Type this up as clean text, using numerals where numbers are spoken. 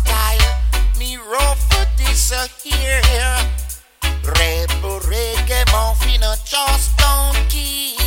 style. Me rough for this here. Rebel reggae, mon finna just don't kill.